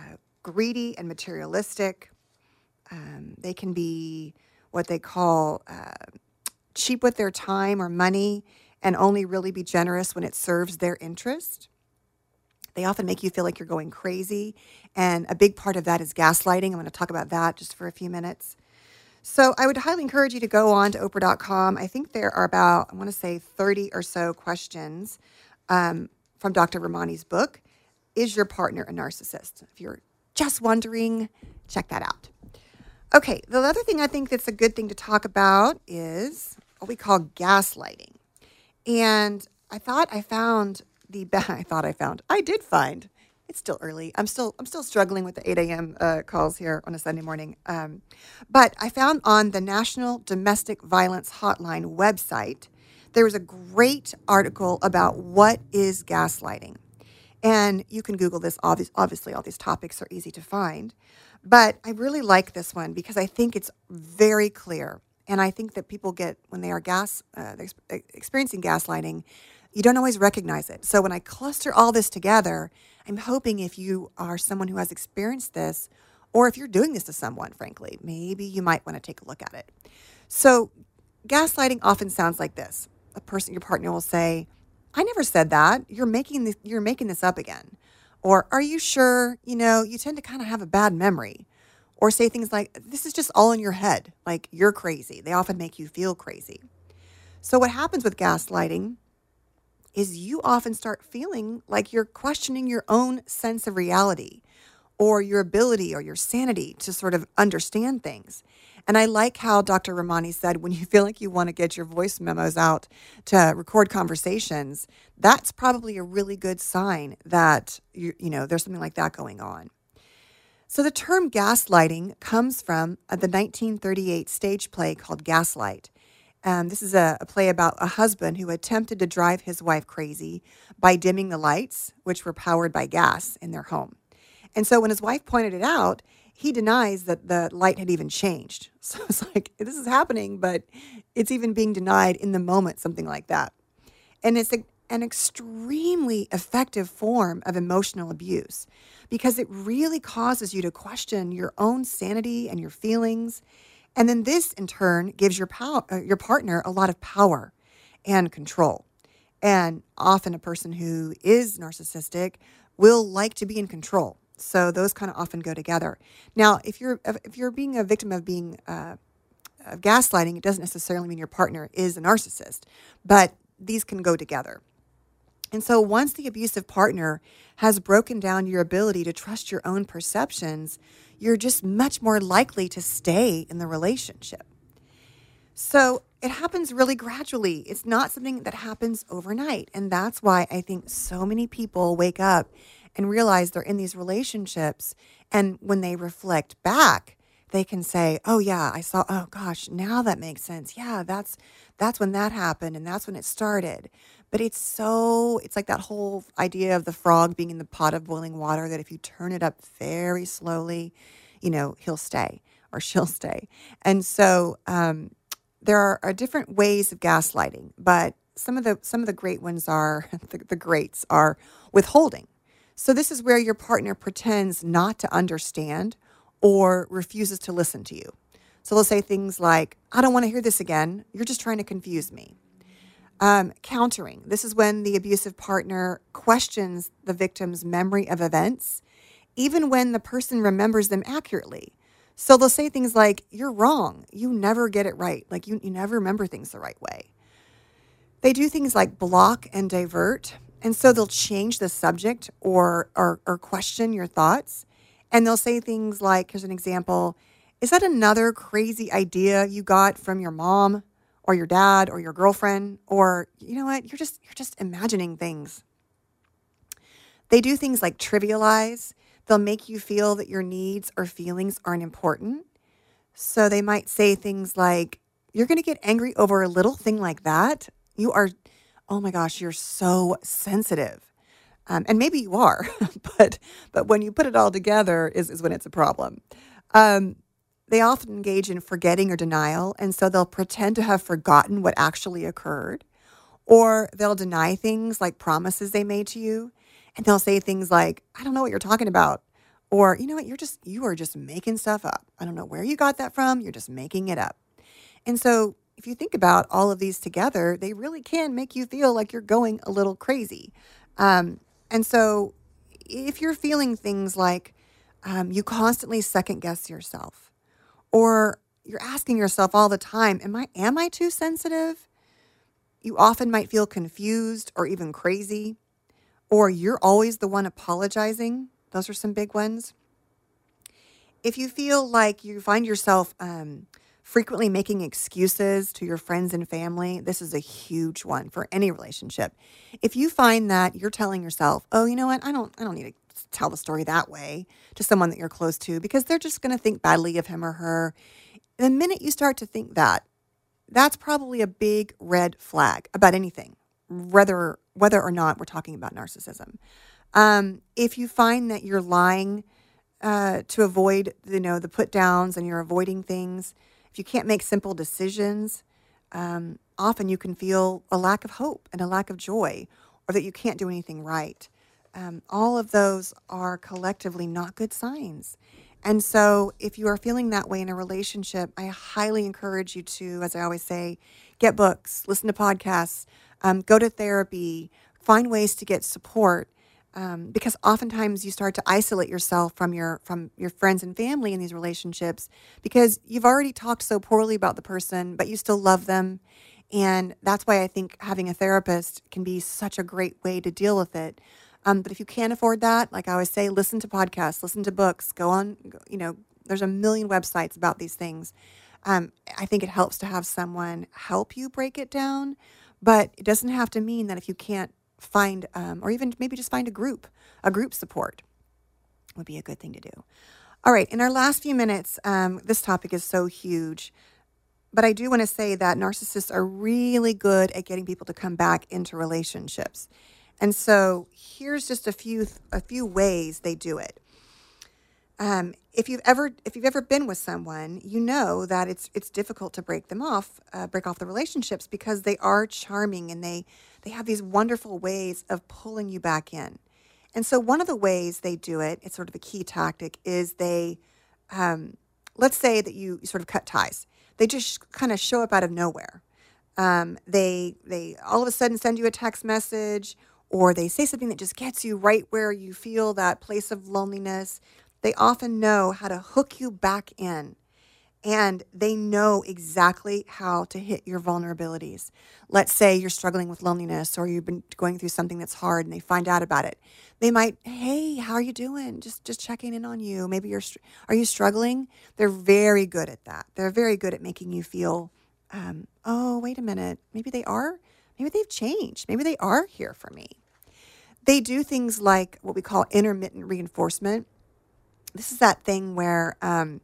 greedy and materialistic. Um, they can be what they call uh, cheap with their time or money and only really be generous when it serves their interest. They often make you feel like you're going crazy. And a big part of that is gaslighting. I'm going to talk about that just for a few minutes. So I would highly encourage you to go on to Oprah dot com. I think there are about, I want to say thirty or so questions um, from Doctor Ramani's book, Is Your Partner a Narcissist? If you're just wondering, check that out. Okay, the other thing I think that's a good thing to talk about is what we call gaslighting. And I thought I found the, I thought I found, I did find, it's still early. I'm still, I'm still struggling with the eight a.m. Uh, calls here on a Sunday morning. Um, but I found on the National Domestic Violence Hotline website, there was a great article about what is gaslighting. And you can Google this. Obviously, all these topics are easy to find. But I really like this one because I think it's very clear. And I think that people get, when they are gas uh, experiencing gaslighting, you don't always recognize it. So when I cluster all this together, I'm hoping if you are someone who has experienced this, or if you're doing this to someone, frankly, maybe you might want to take a look at it. So gaslighting often sounds like this. A person, your partner will say, I never said that. You're making this, you're making this up again. Or, are you sure? You know, you tend to kind of have a bad memory. Or say things like, this is just all in your head. Like, you're crazy. They often make you feel crazy. So what happens with gaslighting is you often start feeling like you're questioning your own sense of reality or your ability or your sanity to sort of understand things. And I like how Doctor Ramani said, when you feel like you want to get your voice memos out to record conversations, that's probably a really good sign that, you, you know, there's something like that going on. So the term gaslighting comes from the nineteen thirty-eight stage play called Gaslight. Um, this is a, a play about a husband who attempted to drive his wife crazy by dimming the lights, which were powered by gas in their home. And so when his wife pointed it out, he denies that the light had even changed. So it's like, this is happening, but it's even being denied in the moment, something like that. And it's a, an extremely effective form of emotional abuse because it really causes you to question your own sanity and your feelings. And then this, in turn, gives your power, uh, your partner a lot of power and control. And often a person who is narcissistic will like to be in control. So those kind of often go together. Now, if you're if you're being a victim of being uh, of gaslighting, it doesn't necessarily mean your partner is a narcissist, but these can go together. And so once the abusive partner has broken down your ability to trust your own perceptions, you're just much more likely to stay in the relationship. So it happens really gradually. It's not something that happens overnight. And that's why I think so many people wake up and realize they're in these relationships. And when they reflect back, they can say, oh yeah, I saw, oh gosh, now that makes sense. Yeah, that's that's when that happened and that's when it started. But it's so, it's like that whole idea of the frog being in the pot of boiling water, that if you turn it up very slowly, you know, he'll stay or she'll stay. And so um, there are, are different ways of gaslighting, but some of the some of the great ones are, the, the greats are withholding. So this is where your partner pretends not to understand or refuses to listen to you. So they'll say things like, I don't want to hear this again. You're just trying to confuse me. Um, countering. This is when the abusive partner questions the victim's memory of events, even when the person remembers them accurately. So they'll say things like, you're wrong. You never get it right. Like you, you never remember things the right way. They do things like block and divert. And so they'll change the subject or, or, or question your thoughts. And they'll say things like, here's an example. Is that another crazy idea you got from your mom or your dad or your girlfriend? Or, you know what, you're just you're just imagining things. They do things like trivialize. They'll make you feel that your needs or feelings aren't important. So they might say things like, you're going to get angry over a little thing like that? You are, oh my gosh, you're so sensitive. Um, and maybe you are, but but when you put it all together is, is when it's a problem. Um, they often engage in forgetting or denial, and so they'll pretend to have forgotten what actually occurred, or they'll deny things like promises they made to you, and they'll say things like, I don't know what you're talking about, Or, you know what, you're just, you are just making stuff up. I don't know where you got that from. You're just making it up. And so if you think about all of these together, they really can make you feel like you're going a little crazy. Um, and so if you're feeling things like um, you constantly second guess yourself, or you're asking yourself all the time, am I, am I too sensitive? You often might feel confused or even crazy, or you're always the one apologizing. Those are some big ones. If you feel like you find yourself um, frequently making excuses to your friends and family, this is a huge one for any relationship. If you find that you're telling yourself, oh, you know what, I don't, I don't need to tell the story that way to someone that you're close to because they're just going to think badly of him or her. The minute you start to think that, that's probably a big red flag about anything, whether whether or not we're talking about narcissism. Um, if you find that you're lying uh, to avoid, you know, the put downs and you're avoiding things, if you can't make simple decisions, um, often you can feel a lack of hope and a lack of joy, or that you can't do anything right. Um, all of those are collectively not good signs. And so if you are feeling that way in a relationship, I highly encourage you to, as I always say, get books, listen to podcasts, um, go to therapy, find ways to get support. Um, because oftentimes you start to isolate yourself from your from your friends and family in these relationships because you've already talked so poorly about the person, but you still love them. And that's why I think having a therapist can be such a great way to deal with it. Um, but if you can't afford that, like I always say, listen to podcasts, listen to books, go on, you know, there's a million websites about these things. Um, I think it helps to have someone help you break it down, but it doesn't have to mean that if you can't find, um, or even maybe just find a group, a group support would be a good thing to do. All right. In our last few minutes, um, this topic is so huge, but I do want to say that narcissists are really good at getting people to come back into relationships. And so here's just a few, a few ways they do it. Um, if you've ever, if you've ever been with someone, you know that it's, it's difficult to break them off, uh, break off the relationships because they are charming and they, they have these wonderful ways of pulling you back in. And so one of the ways they do it, it's sort of a key tactic, is they, um, let's say that you sort of cut ties. They just kind of show up out of nowhere. Um, they, they all of a sudden send you a text message, or they say something that just gets you right where you feel that place of loneliness. They often know how to hook you back in, and they know exactly how to hit your vulnerabilities. Let's say you're struggling with loneliness, or you've been going through something that's hard and they find out about it. They might, hey, how are you doing? Just just checking in on you. Maybe you're, are you struggling? They're very good at that. They're very good at making you feel, um, oh, wait a minute. Maybe they are. Maybe they've changed. Maybe they are here for me. They do things like what we call intermittent reinforcement. This is that thing where um,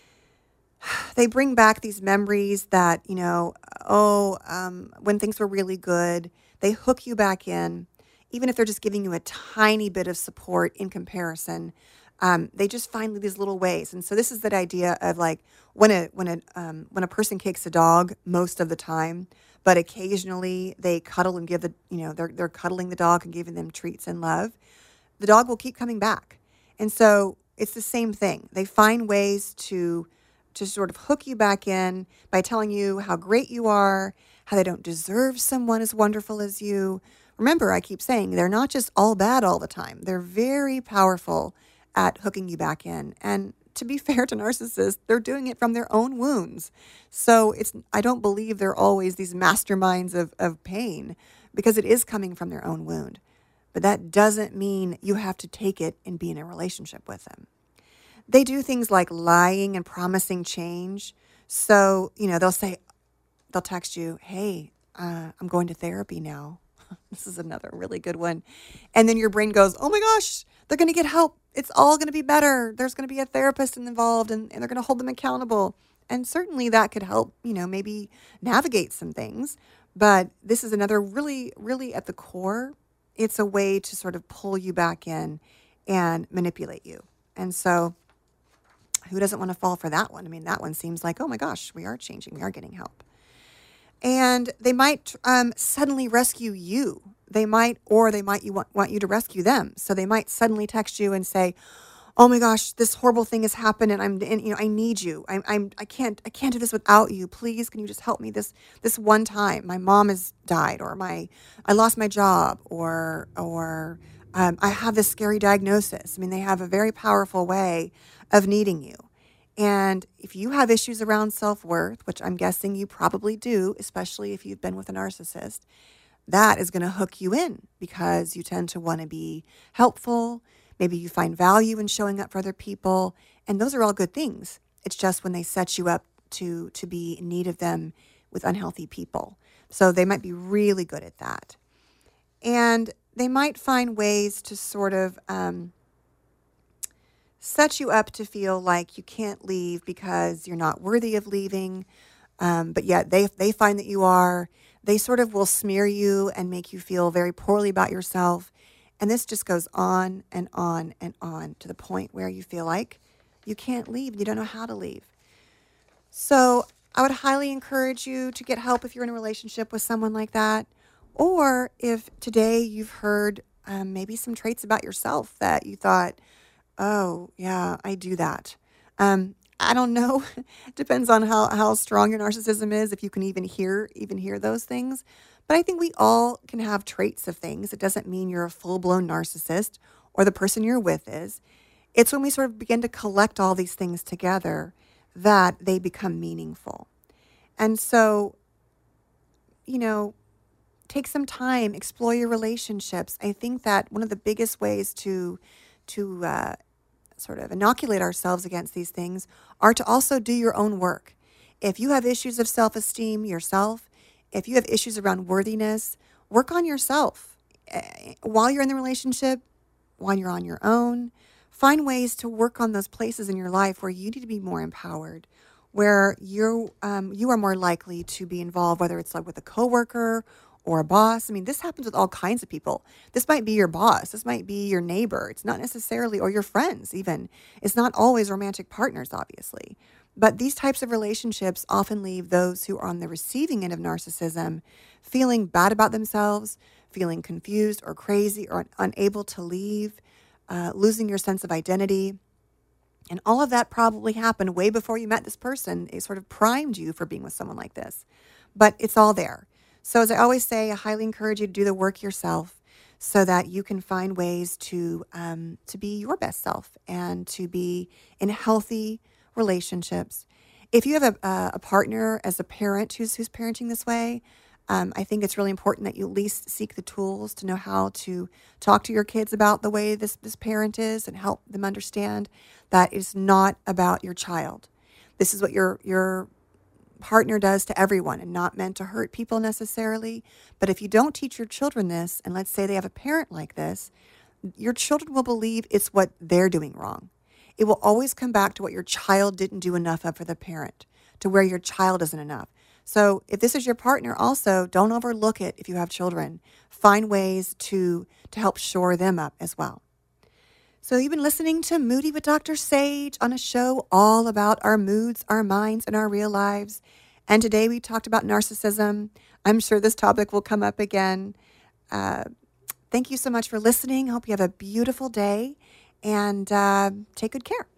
they bring back these memories that, you know, oh, um, when things were really good, they hook you back in, even if they're just giving you a tiny bit of support in comparison. Um, they just find these little ways. And so this is that idea of like when a when a um, when a person kicks a dog most of the time, but occasionally they cuddle and give the, you know, they're they're cuddling the dog and giving them treats and love, the dog will keep coming back. And so it's the same thing. They find ways to to sort of hook you back in by telling you how great you are, how they don't deserve someone as wonderful as you. Remember, I keep saying they're not just all bad all the time. They're very powerful at hooking you back in. And to be fair to narcissists, they're doing it from their own wounds. So it's I don't believe they're always these masterminds of, of pain, because it is coming from their own wound. But that doesn't mean you have to take it and be in a relationship with them. They do things like lying and promising change. So, you know, they'll say, they'll text you, hey, uh, I'm going to therapy now. This is another really good one. And then your brain goes, oh my gosh, they're going to get help. It's all going to be better. There's going to be a therapist involved, and, and they're going to hold them accountable. And certainly that could help, you know, maybe navigate some things. But this is another really, really at the core, it's a way to sort of pull you back in and manipulate you. And so who doesn't want to fall for that one? I mean, that one seems like, oh my gosh, we are changing. We are getting help. And they might um, suddenly rescue you. They might, or they might you want, want you to rescue them. So they might suddenly text you and say, oh my gosh, this horrible thing has happened, and I'm, and, you know, I need you. I'm, I'm, I can't, I can't do this without you. Please, can you just help me this, this one time? My mom has died, or my, I lost my job, or, or, um, I have this scary diagnosis. I mean, they have a very powerful way of needing you. And if you have issues around self-worth, which I'm guessing you probably do, especially if you've been with a narcissist, that is going to hook you in because you tend to want to be helpful. Maybe you find value in showing up for other people. And those are all good things. It's just when they set you up to, to be in need of them with unhealthy people. So they might be really good at that. And they might find ways to sort of um, set you up to feel like you can't leave because you're not worthy of leaving. Um, but yet they, they find that you are. They sort of will smear you and make you feel very poorly about yourself. And this just goes on and on and on to the point where you feel like you can't leave and you don't know how to leave. So I would highly encourage you to get help if you're in a relationship with someone like that. Or if today you've heard um, maybe some traits about yourself that you thought, oh, yeah, I do that. Um, I don't know. Depends on how, how strong your narcissism is, if you can even hear even hear those things. But I think we all can have traits of things. It doesn't mean you're a full-blown narcissist or the person you're with is. It's when we sort of begin to collect all these things together that they become meaningful. And so, you know, take some time, explore your relationships. I think that one of the biggest ways to, to uh, sort of inoculate ourselves against these things are to also do your own work. If you have issues of self-esteem yourself, if you have issues around worthiness, work on yourself. While you're in the relationship, while you're on your own, find ways to work on those places in your life where you need to be more empowered, where you're, um, you are more likely to be involved, whether it's like with a coworker or a boss. I mean, this happens with all kinds of people. This might be your boss. This might be your neighbor. It's not necessarily, or your friends even. It's not always romantic partners, obviously. But these types of relationships often leave those who are on the receiving end of narcissism feeling bad about themselves, feeling confused or crazy or unable to leave, uh, losing your sense of identity. And all of that probably happened way before you met this person. It sort of primed you for being with someone like this. But it's all there. So as I always say, I highly encourage you to do the work yourself so that you can find ways to um, to be your best self and to be in healthy relationships. If you have a, a partner as a parent who's who's parenting this way, um, I think it's really important that you at least seek the tools to know how to talk to your kids about the way this, this parent is and help them understand that it's not about your child. This is what your your partner does to everyone and not meant to hurt people necessarily. But if you don't teach your children this, and let's say they have a parent like this, your children will believe it's what they're doing wrong. It will always come back to what your child didn't do enough of for the parent, to where your child isn't enough. So if this is your partner also, don't overlook it if you have children. Find ways to, to help shore them up as well. So you've been listening to Moody with Doctor Sage on a show all about our moods, our minds, and our real lives. And today we talked about narcissism. I'm sure this topic will come up again. Uh, thank you so much for listening. Hope you have a beautiful day. And uh, take good care.